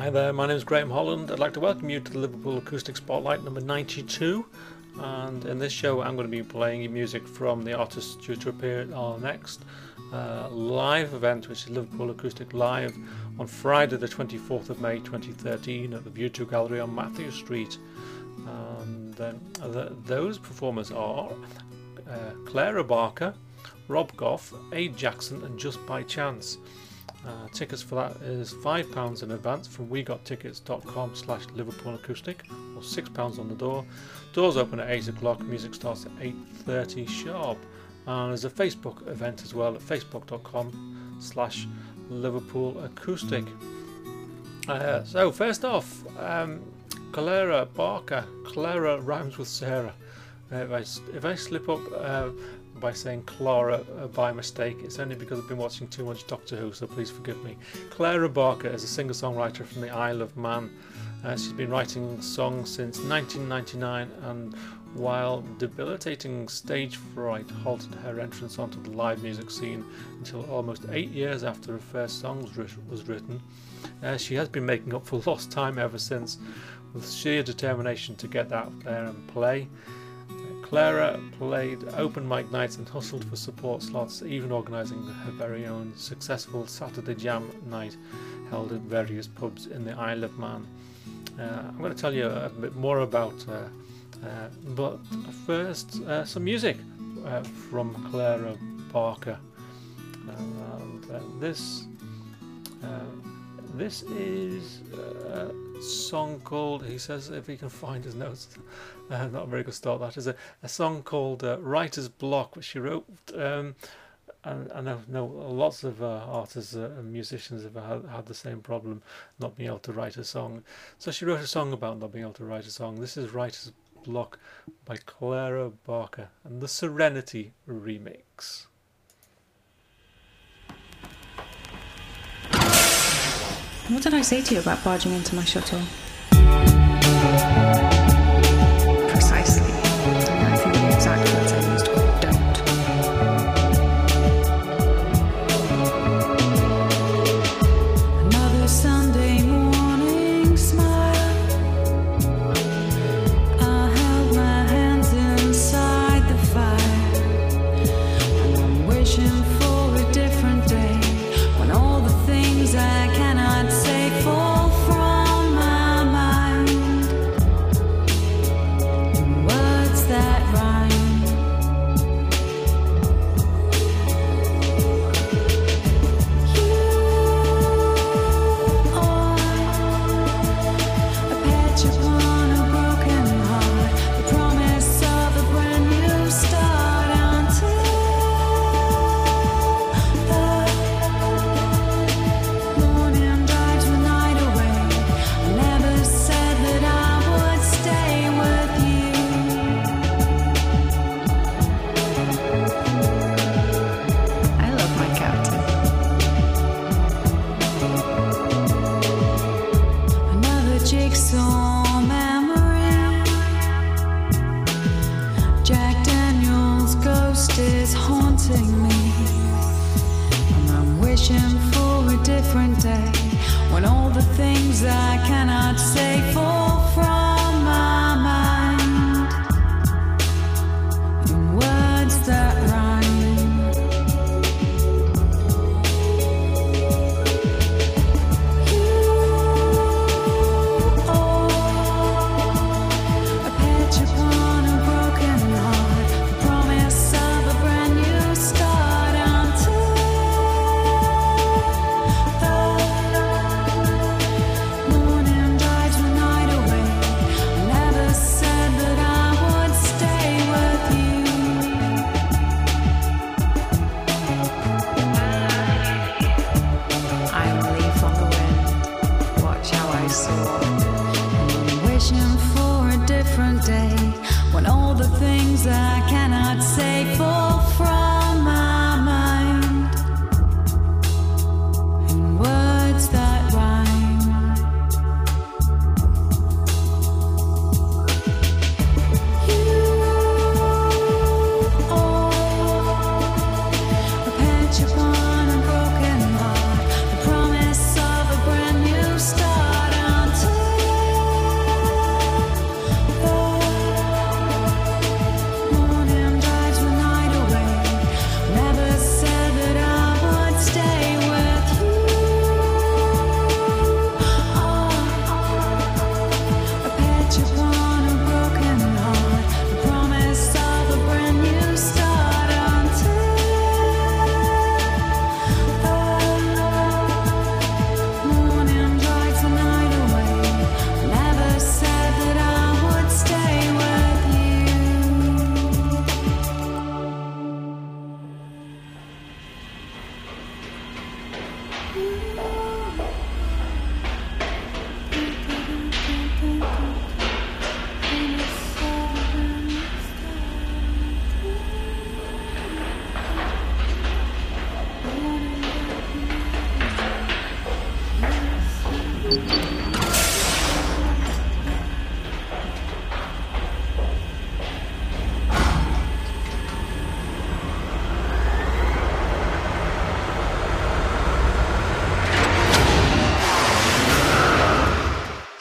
Hi there, my name is Graham Holland. I'd like to welcome you to the Liverpool Acoustic Spotlight number 92, and in this show I'm going to be playing you music from the artists due to appear at our next live event, which is Liverpool Acoustic Live on Friday the 24th of May 2013 at the View 2 Gallery on Matthew Street. And those performers are Clara Barker, Rob Goff, Aid Jackson and Just By Chance. Tickets for that is £5 in advance from wegottickets.com/Liverpool Acoustic, or £6 on the door. Doors open at 8 o'clock, music starts at 8:30 sharp. And there's a Facebook event as well at facebook.com/Liverpool Acoustic. So first off, Clara Barker. Clara rhymes with Sarah. If I slip up by saying Clara by mistake, it's only because I've been watching too much Doctor Who, so please forgive me. Clara Barker is a singer-songwriter from the Isle of Man. She's been writing songs since 1999, and while debilitating stage fright halted her entrance onto the live music scene until almost 8 years after her first song was written, she has been making up for lost time ever since, with sheer determination to get out there and play. Clara played open mic nights and hustled for support slots, even organising her very own successful Saturday Jam night held at various pubs in the Isle of Man. I'm going to tell you a bit more about her, but first some music from Clara Barker. This is a song called, he says if he can find his notes, not a very good start, that is a song called Writer's Block, which she wrote, and I know lots of artists and musicians have had the same problem, not being able to write a song. So she wrote a song about not being able to write a song. This is Writer's Block by Clara Barker and the Serenity remix. What did I say to you about barging into my shuttle? Precisely. I think the exact words I used were don't. Another Sunday morning smile. I held my hands inside the fire, and I'm wishing for a different day when all the things I cannot say fall from my mind. Words that rhyme. You are a patch upon a broken heart, the promise of a brand new start until the morning drives the night away. I never said that I would stay with you. I love my captain. Another jigsaw memory. Jack Daniel's ghost is haunting me, and I'm wishing for a different day when all the things I cannot say fall from my mind in words that rhyme. You are a patch upon a broken heart, the promise of a brand new start until the morning drives the night away. I never said that I would stay with you. I'm a leaf on the wind. Watch how I soar. I'm wishing for a different day when all the things I cannot say fall from my mind in words that rhyme. You are a patch upon a broken heart, the promise of a brand new start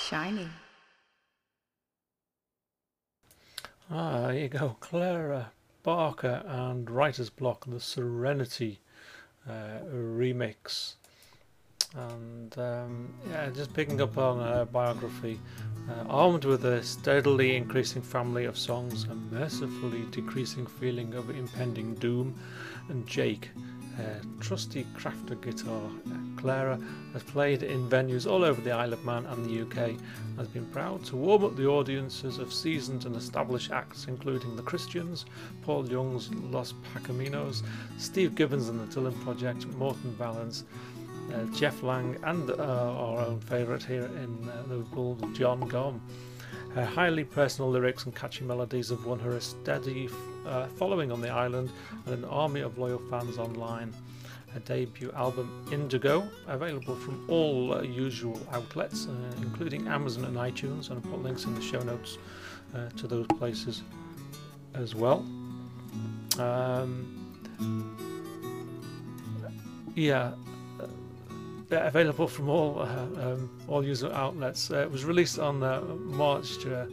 Shiny. There you go, Clara Barker and Writer's Block, the Serenity remix. And yeah, just picking up on her biography. Armed with a steadily increasing family of songs, a mercifully decreasing feeling of impending doom, and Jake, a trusty crafter guitar, Clara has played in venues all over the Isle of Man and the UK, and has been proud to warm up the audiences of seasoned and established acts including The Christians, Paul Young's Los Pacaminos, Steve Gibbons and the Dylan Project, Morton Valance, Jeff Lang, and our own favourite here in Liverpool, John Gomm. Her highly personal lyrics and catchy melodies have won her a steady following on the island and an army of loyal fans online. Her debut album Indigo, available from all usual outlets, including Amazon and iTunes, and I'll put links in the show notes to those places as well. Available from all user outlets. It was released on March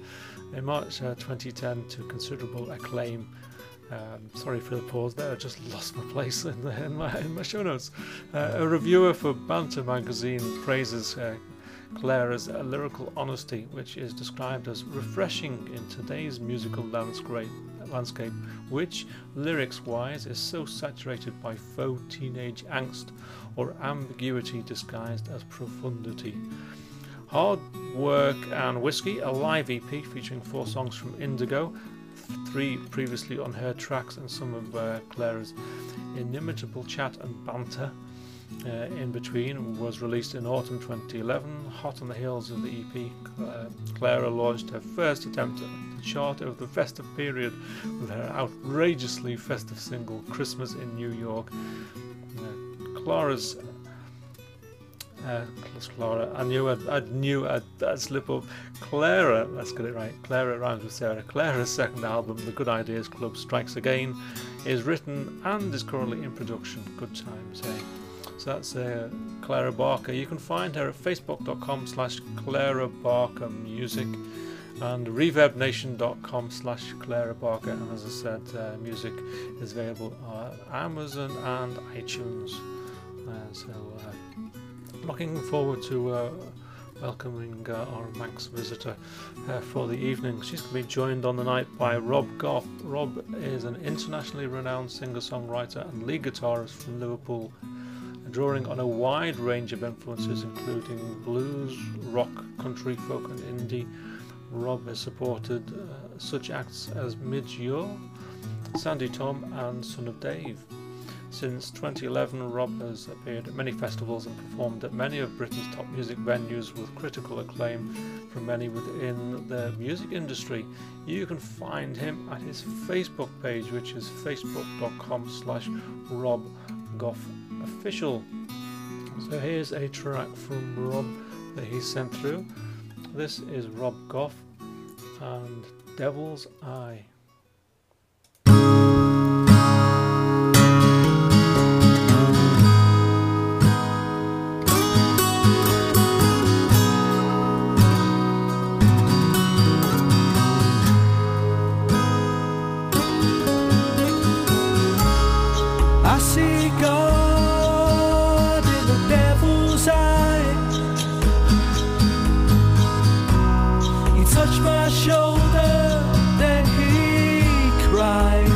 2010 to considerable acclaim. Sorry for the pause there, I just lost my place in my show notes. A reviewer for Banter magazine praises Clara's lyrical honesty, which is described as refreshing in today's musical landscape, which, lyrics-wise, is so saturated by faux teenage angst or ambiguity disguised as profundity. Hard Work and Whiskey, a live EP featuring 4 songs from Indigo, 3 previously unheard tracks, and some of Clara's inimitable chat and banter in between, was released in autumn 2011. Hot on the heels of the EP, Clara launched her first attempt at the chart over the festive period with her outrageously festive single Christmas in New York. Clara's Clara, I knew I'd slip up. Clara, let's get it right. Clara rhymes with Sarah. Clara's second album, The Good Ideas Club Strikes Again, is written and is currently in production. Good times, hey. So that's Clara Barker. You can find her at facebook.com/Clara Barker Music and reverbnation.com/Clara Barker. And as I said, music is available on Amazon and iTunes. Looking forward to welcoming our Manx visitor for the evening. She's going to be joined on the night by Rob Goff. Rob is an internationally renowned singer-songwriter and lead guitarist from Liverpool, drawing on a wide range of influences including blues, rock, country, folk and indie. Rob has supported such acts as Midge Ure, Sandy Tom and Son of Dave. Since 2011, Rob has appeared at many festivals and performed at many of Britain's top music venues with critical acclaim from many within the music industry. You can find him at his Facebook page, which is facebook.com/RobGoffOfficial. So here's a track from Rob that he sent through. This is Rob Goff and Devil's Eye. I see God in the devil's eye. He touched my shoulder, then he cried.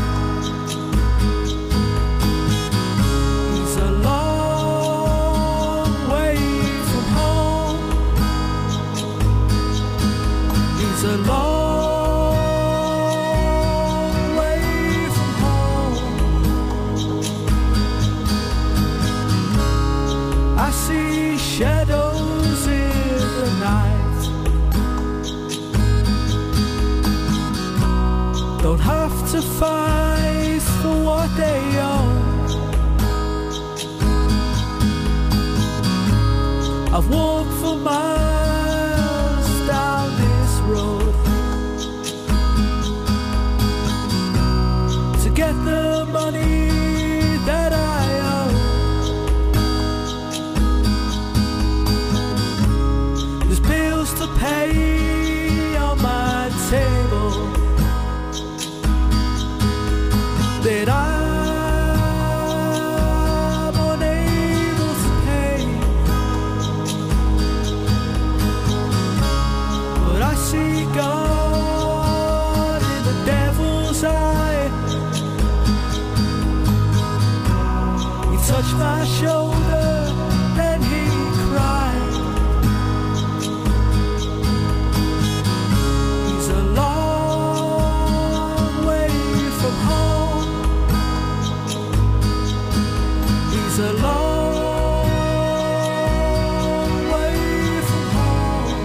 He's a long way from home. He's a long shadows in the night. Don't have to fight for what they own. I've walked for miles down this road to get the money that I owe. Bills to pay on my table that I'm unable to pay. But I see God in the devil's eye. He touched my shoulder, then he cried. He's a long way from home. He's a long way from home.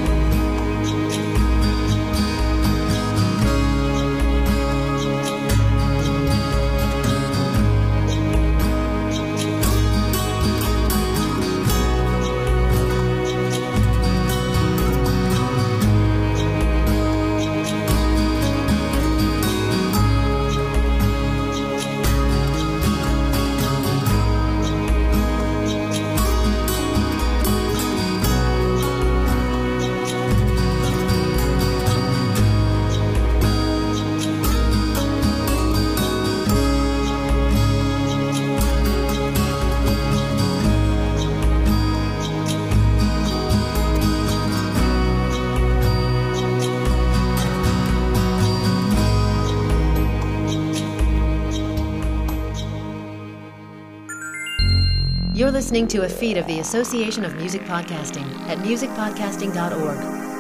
You're listening to a feed of the Association of Music Podcasting at musicpodcasting.org.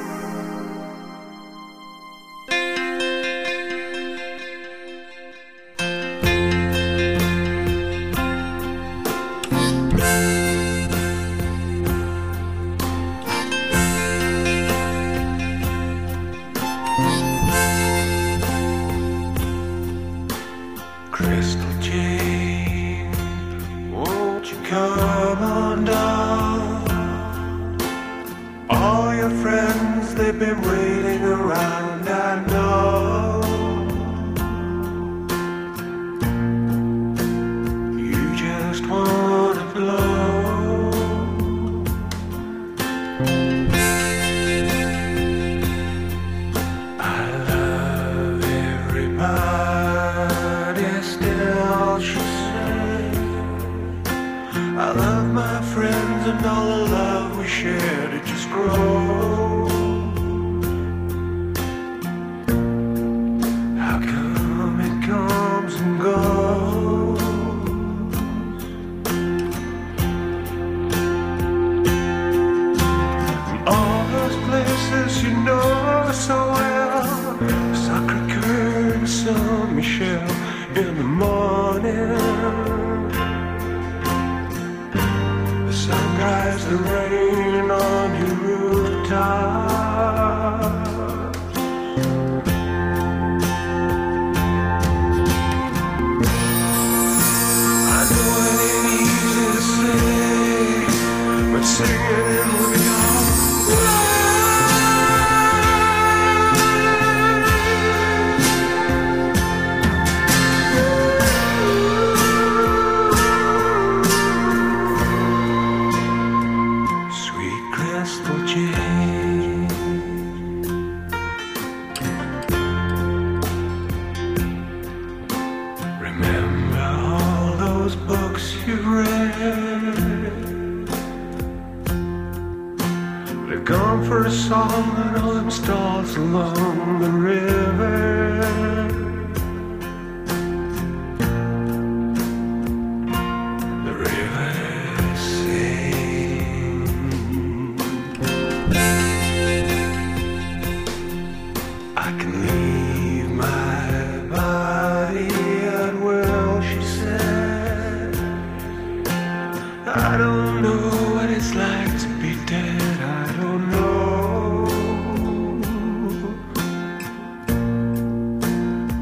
Crystal Jane, won't you come on down? All your friends, they've been waiting around, I know. You just wanna blow. I love everybody still, she said. I love my friends and all the love we shared, it just grows. How come it comes and goes? From all those places you know so well, Sacré-Cœur and Saint-Michel in the morning. Sunrise, the rain on your rooftop. I know it ain't easy to say, but singing will be Sweet Crystal Jane. Remember all those books you read? They've gone for a song and all them stalls along the river. The river sings. I can leave my body at will, she said. I don't know what it's like to be dead, I don't know.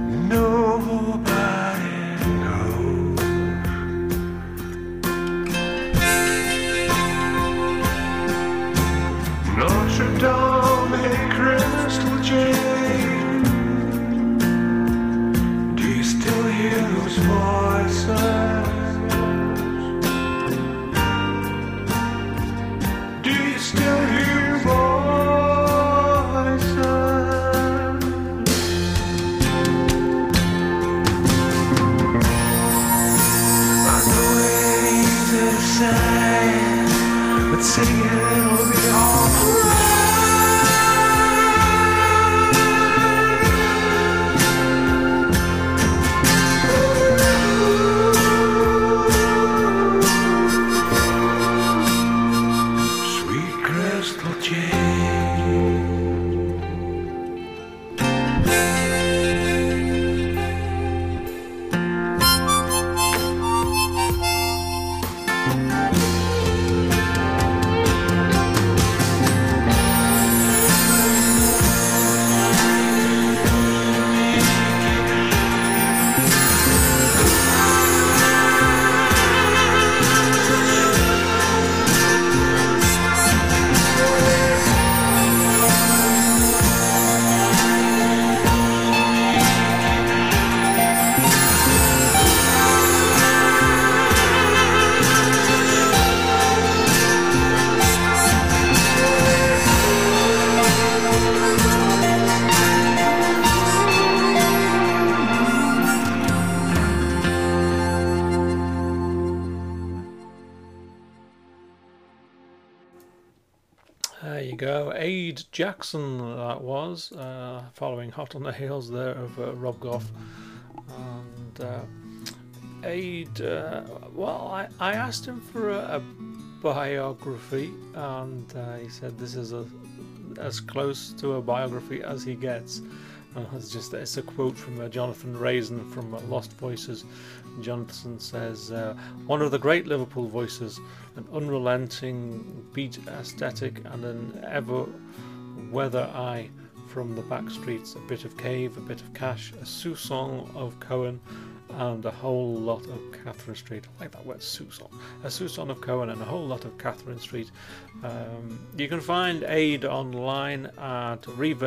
go. Aid Jackson, that was, following hot on the heels there of Rob Goff. And Aid, well, I asked him for a biography, and he said this is as close to a biography as he gets. It's a quote from Jonathan Raisin from Lost Voices. Jonathan says, one of the great Liverpool voices, an unrelenting beat aesthetic and an ever weather eye from the back streets, a bit of Cave, a bit of Cash, a Sue-song of Cohen, and a whole lot of Catherine Street. I like that word, Sue-song. A Sue-song of Cohen and a whole lot of Catherine Street. You can find Aid online at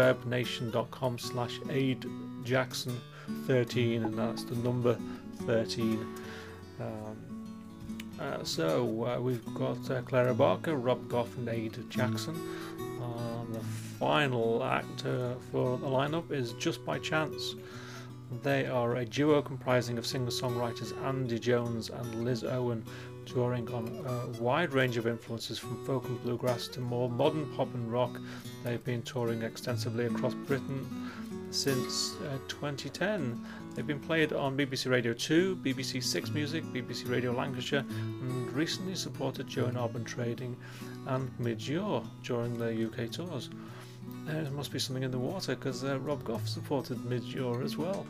reverbnation.com/AidJackson13, and that's the number 13. We've got Clara Barker, Rob Goff and Aid Jackson. The final act for the lineup is Just By Chance. They are a duo comprising of singer-songwriters Andy Jones and Liz Owen, touring on a wide range of influences from folk and bluegrass to more modern pop and rock. They've been touring extensively across Britain since 2010. They've been played on BBC Radio 2, BBC Six Music, BBC Radio Lancashire, and recently supported Joan Arbon Trading and Midge-Ure during their UK tours. There must be something in the water, because Rob Goff supported Midge-Ure as well.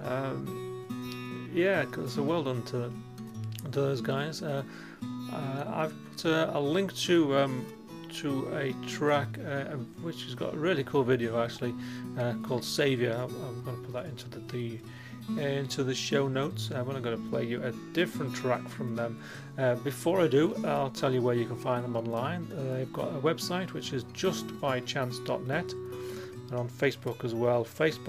So well done to those guys. I've put a link to a track which has got a really cool video actually called Saviour. I'm going to put that into the show notes. I'm going to play you a different track from them. Before I do, I'll tell you where you can find them online. They've got a website which is justbychance.net. They're on Facebook as well,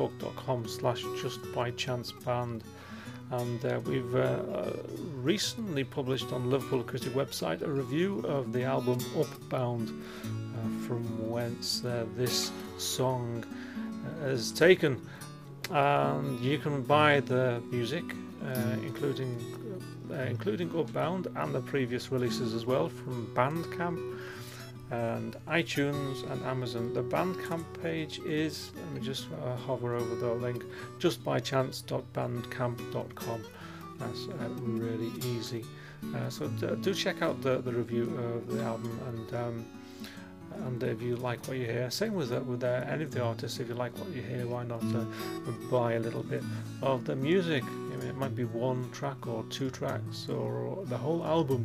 facebook.com/justbychanceband. And we've recently published on Liverpool Acoustic website a review of the album Upbound, from whence this song is taken. And you can buy the music, including Upbound and the previous releases as well, from Bandcamp and iTunes and Amazon. The Bandcamp page is, let me just hover over the link, justbychance.bandcamp.com. That's really easy. So do check out the review of the album, and if you like what you hear, same with any of the artists, if you like what you hear, why not buy a little bit of the music. I mean, it might be one track or two tracks or the whole album,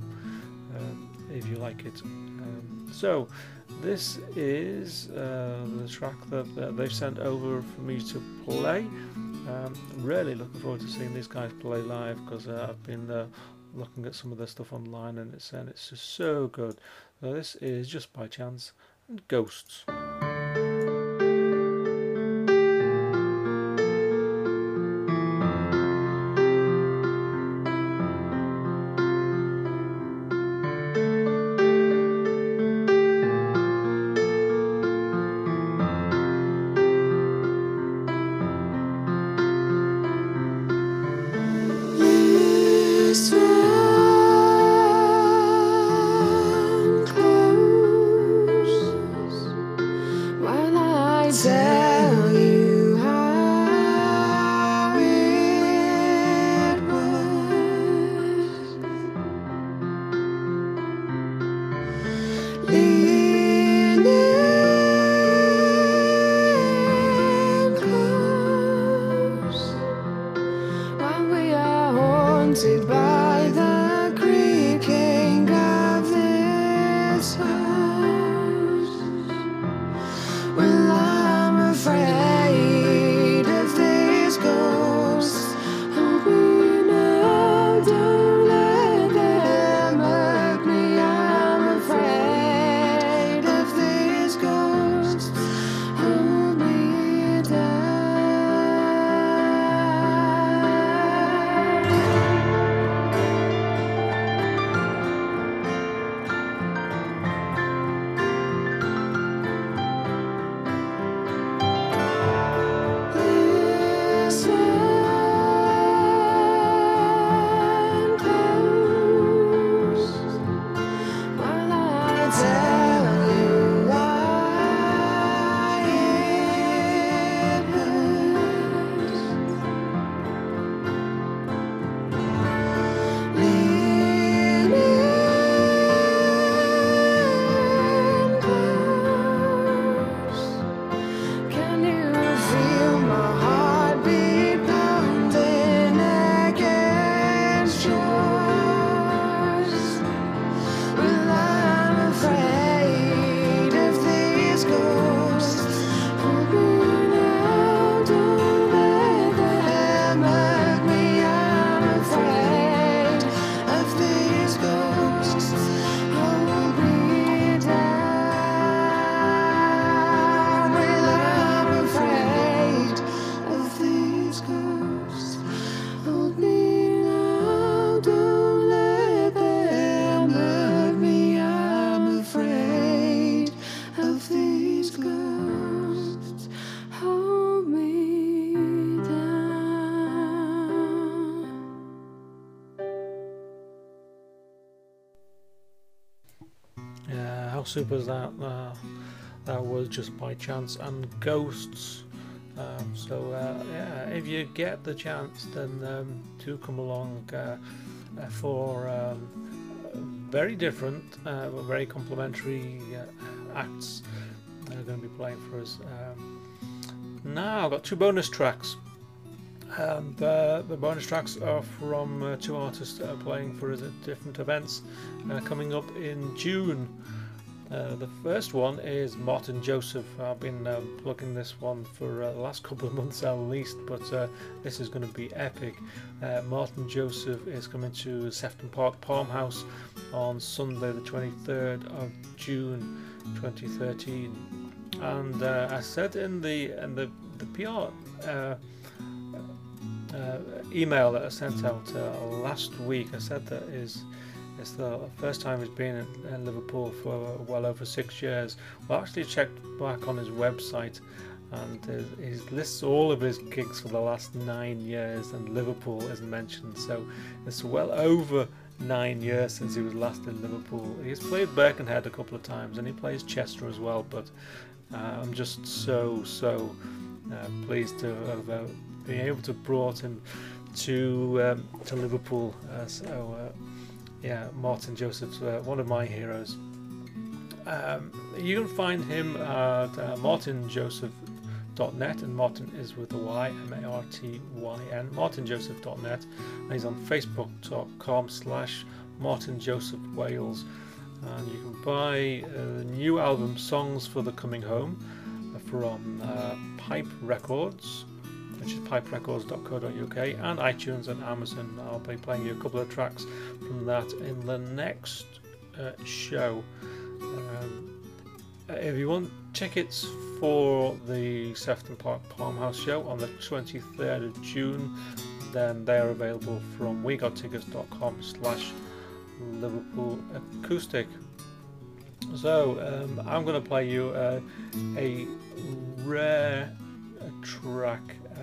if you like it. So this is the track that they've sent over for me to play. Really looking forward to seeing these guys play live, because I've been looking at some of their stuff online, and it's just so good. So this is Just By Chance and Ghosts. Well, I'm afraid super as that. That was Just by Chance and Ghosts. Yeah, if you get the chance, then do come along for very different, but very complimentary acts that are going to be playing for us. Now I've got 2 bonus tracks. The bonus tracks are from 2 artists that are playing for us at different events coming up in June. The first one is Martin Joseph. I've been plugging this one for the last couple of months at least, but this is going to be epic. Martin Joseph is coming to Sefton Park Palm House on Sunday the 23rd of June 2013. And I said in the PR email that I sent out last week, I said that it's the first time he's been in Liverpool for well over 6 years. Well, I actually checked back on his website, and he lists all of his gigs for the last 9 years, and Liverpool isn't mentioned. So it's well over 9 years since he was last in Liverpool. He's played Birkenhead a couple of times, and he plays Chester as well. But I'm just so pleased to have been able to brought him to Liverpool. Yeah, Martin Joseph's one of my heroes. You can find him at martinjoseph.net, and Martin is with a Y, M-A-R-T-Y-N, martinjoseph.net, and he's on facebook.com/martinjosephwales, and you can buy the new album Songs for the Coming Home from Pipe Records, which is piperecords.co.uk, and iTunes and Amazon. I'll be playing you a couple of tracks from that in the next show. If you want tickets for the Sefton Park Palm House show on the 23rd of June, then they are available from wegottickets.com/Liverpool Acoustic. So I'm going to play you a rare track.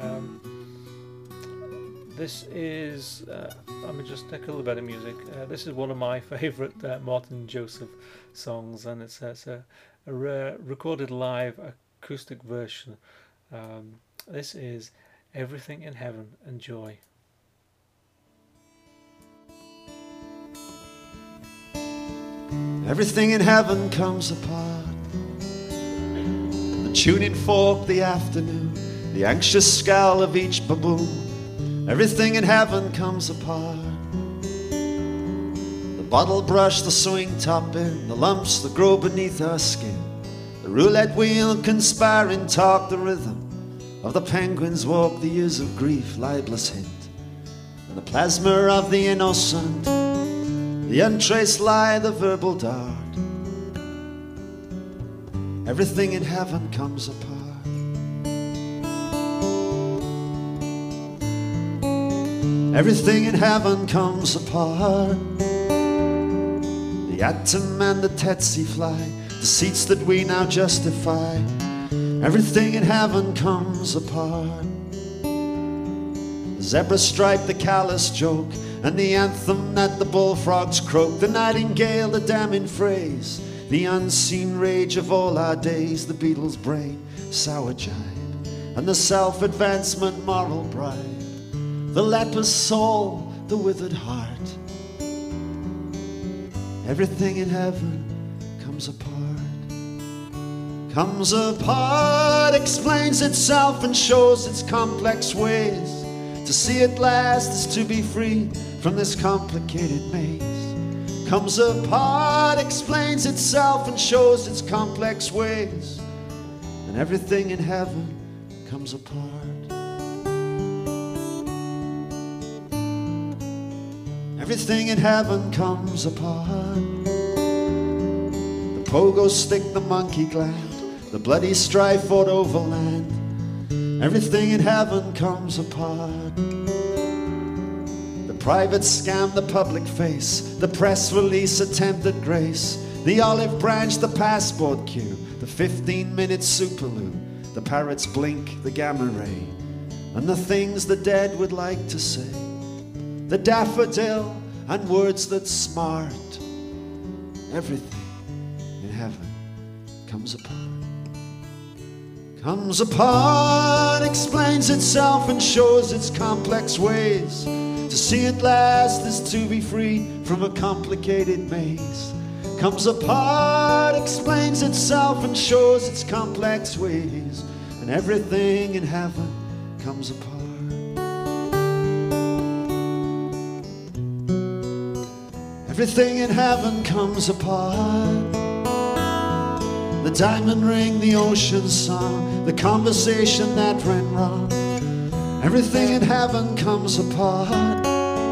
This is let me just take a little bit of music. This is one of my favourite Martin Joseph songs, and it's a rare recorded live acoustic version. This is Everything in Heaven. Enjoy. Everything in heaven comes apart. The tuning fork, the afternoon, the anxious scowl of each baboon. Everything in heaven comes apart. The bottle brush, the swing top in, the lumps that grow beneath our skin. The roulette wheel conspiring talk the rhythm of the penguins walk, the years of grief, libelous hint. And the plasma of the innocent, the untraced lie, the verbal dart. Everything in heaven comes apart. Everything in heaven comes apart. The atom and the tsetse fly, the seats that we now justify. Everything in heaven comes apart. The zebra stripe, the callous joke, and the anthem that the bullfrogs croak. The nightingale, the damning phrase, the unseen rage of all our days. The Beatles' brain, sour jibe, and the self-advancement moral bribe. The leper's soul, the withered heart. Everything in heaven comes apart. Comes apart, explains itself and shows its complex ways. To see it last is to be free from this complicated maze. Comes apart, explains itself and shows its complex ways. And everything in heaven comes apart. Everything in heaven comes apart. The pogo stick, the monkey gland, the bloody strife fought over land. Everything in heaven comes apart. The private scam, the public face, the press release, attempted grace, the olive branch, the passport queue, the 15-minute superloo, the parrot's blink, the gamma ray, and the things the dead would like to say. The daffodil and words that smart. Everything in heaven comes apart. Comes apart, explains itself and shows its complex ways. To see at last is to be free from a complicated maze. Comes apart, explains itself and shows its complex ways. And everything in heaven comes apart. Everything in heaven comes apart. The diamond ring, the ocean song, the conversation that went wrong. Everything in heaven comes apart.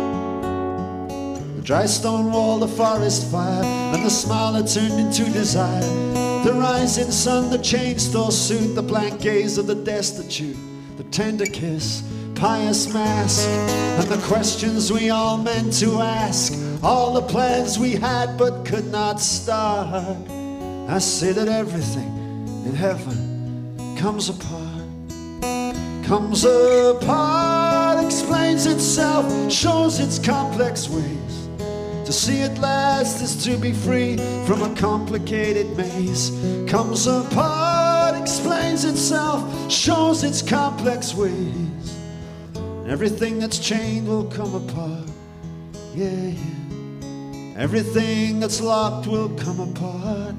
The dry stone wall, the forest fire, and the smile that turned into desire. The rising sun, the chain store suit, the blank gaze of the destitute, the tender kiss, pious mask, and the questions we all meant to ask. All the plans we had but could not start. I say that everything in heaven comes apart. Comes apart, explains itself, shows its complex ways. To see at last is to be free from a complicated maze. Comes apart, explains itself, shows its complex ways. Everything that's chained will come apart. Yeah, yeah. Everything that's locked will come apart.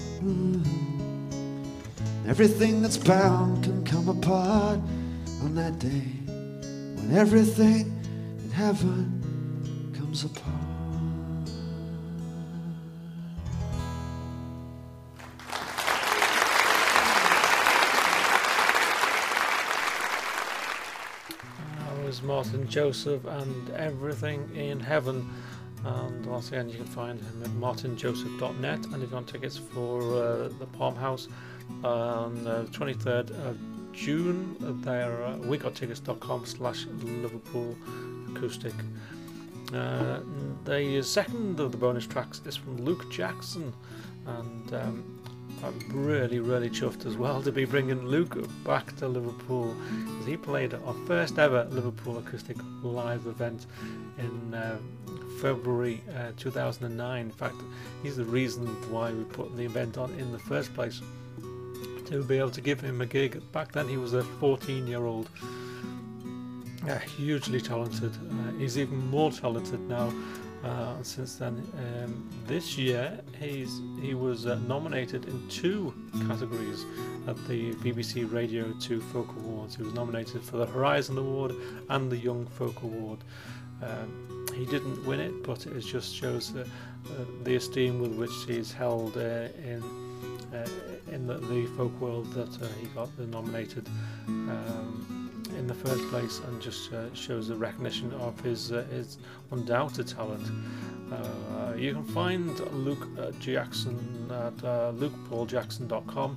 Everything that's bound can come apart on that day when everything in heaven comes apart. That was Martin Joseph and Everything in Heaven. And once again, you can find him at martinjoseph.net. And if you want tickets for the Palm House on the 23rd of June, they're wegottickets.com/Liverpool Acoustic. The second of the bonus tracks is from Luke Jackson, and I'm really chuffed as well to be bringing Luke back to Liverpool, because he played our first ever Liverpool Acoustic live event in February 2009. In fact, he's the reason why we put the event on in the first place, to be able to give him a gig. Back then he was a 14-year-old, hugely talented. He's even more talented now since then. This year he was nominated in 2 categories at the BBC Radio 2 Folk Awards. He was nominated for the Horizon Award and the Young Folk Award. He didn't win it, but it just shows the esteem with which he's held in the folk world, that he got nominated in the first place, and just shows the recognition of his undoubted talent. You can find Luke Jackson at lukepauljackson.com,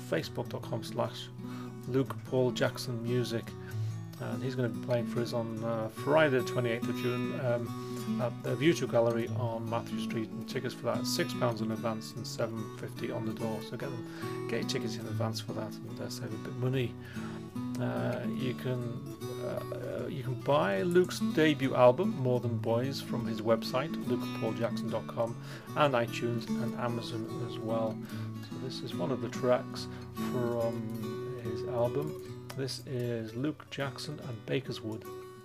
facebook.com/LukePaulJacksonMusic. And he's going to be playing for us on Friday the 28th of June at the View2 Gallery on Matthew Street, and tickets for that are £6 in advance and £7.50 on the door. So get your tickets in advance for that and save a bit of money. You can buy Luke's debut album More Than Boys from his website lukepauljackson.com, and iTunes and Amazon as well. So this is one of the tracks from his album. This is Luke Jackson and Bakerswood.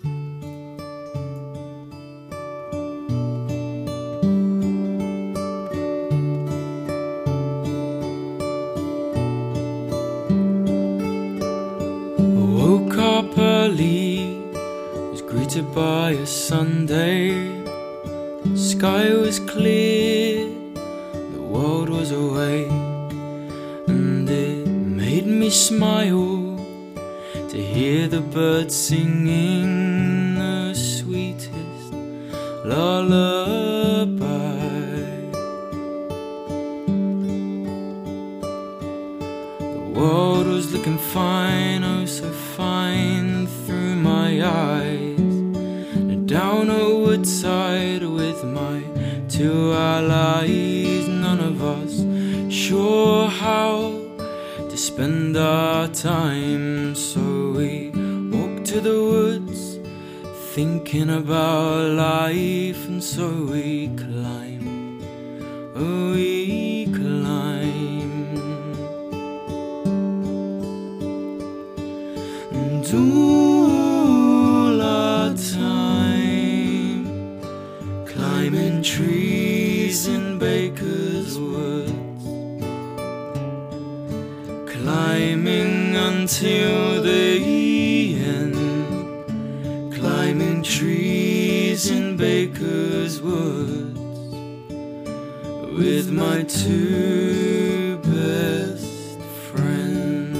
Woke up early, was greeted by a Sunday. The sky was clear, the world was awake, and it made me smile to hear the birds singing the sweetest lullaby. The world was looking fine, oh so fine through my eyes. And down a woodside with my 2 allies, none of us sure how to spend our time, so we walked to the woods thinking about life, and so we climbed, oh we climbed. And all our time climbing trees in Baker's Woods, climbing until the end, climbing trees in Baker's Woods with my two best friends.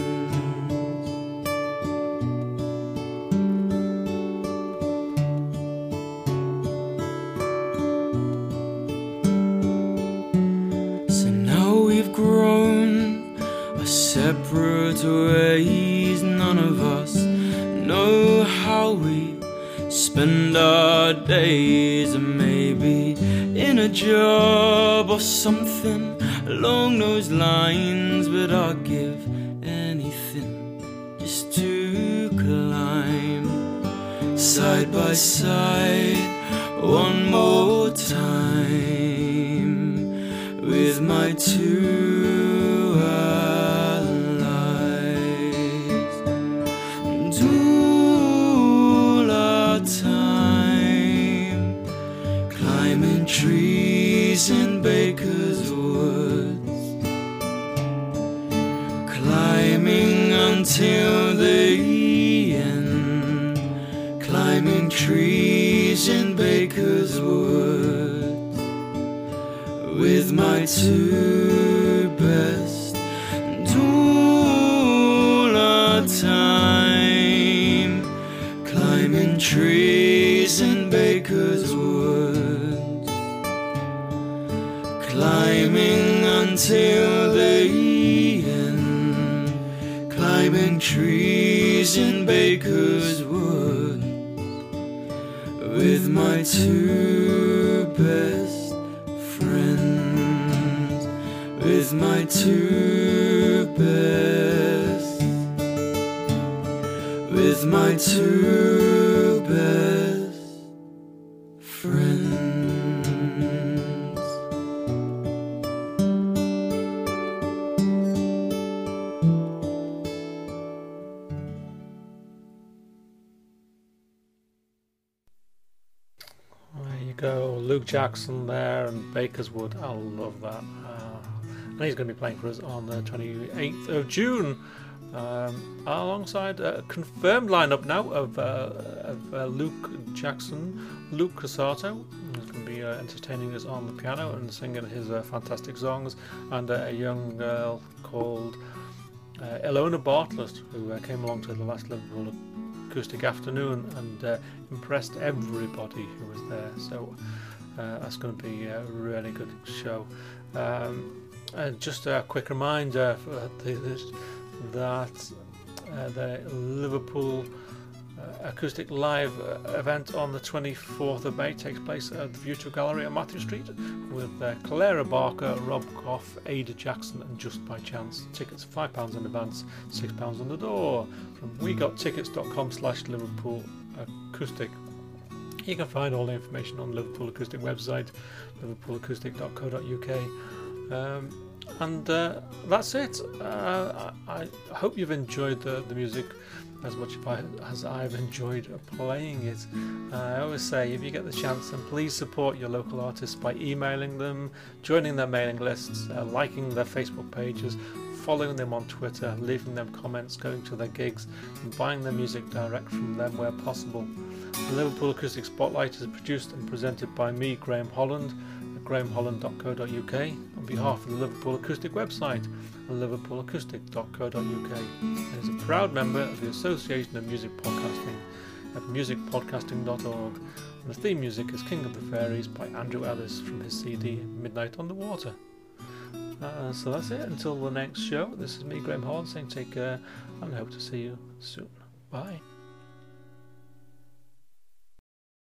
So now we've grown our separate ways. None of us know how we spend our days, and maybe in a job or something along those lines. But I'd give anything just to climb side by side one more time with my two allies. And all our time climbing trees in Baker's Woods, climbing until the end, climbing trees in Baker's Woods with my two best. And all our time climbing trees in Baker's Woods, climbing until the end, climbing trees in Baker's Woods with my two best friends, with my two best, with my two best friends. There you go, Luke Jackson there and Baker's Wood. I love that. And he's going to be playing for us on the 28th of June, alongside a confirmed lineup now of Luke Jackson, Luke Casato, who's going to be entertaining us on the piano and singing his fantastic songs, and a young girl called Ilona Bartlett, who came along to the last Liverpool Acoustic Afternoon and impressed everybody who was there. So that's going to be a really good show. And just a quick reminder that the Liverpool Acoustic Live event on the 24th of May takes place at the Future Gallery on Matthew Street with Clara Barker, Rob Goff, Ada Jackson and Just By Chance. Tickets £5 in advance, £6 on the door, from wegottickets.com/Liverpool Acoustic. You can find all the information on the Liverpool Acoustic website, liverpoolacoustic.co.uk. And that's it. I hope you've enjoyed the music as much as I've enjoyed playing it. I always say, if you get the chance, then please support your local artists by emailing them, joining their mailing lists, liking their Facebook pages, following them on Twitter, leaving them comments, going to their gigs and buying their music direct from them where possible. The Liverpool Acoustic Spotlight is produced and presented by me, Graham Holland, at grahamholland.co.uk, on behalf of the Liverpool Acoustic website, liverpoolacoustic.co.uk, and is a proud member of the Association of Music Podcasting at musicpodcasting.org. And the theme music is King of the Fairies by Andrew Ellis from his CD Midnight on the Water. So that's it. Until the next show, this is me, Graham Holland, saying take care and I hope to see you soon. Bye.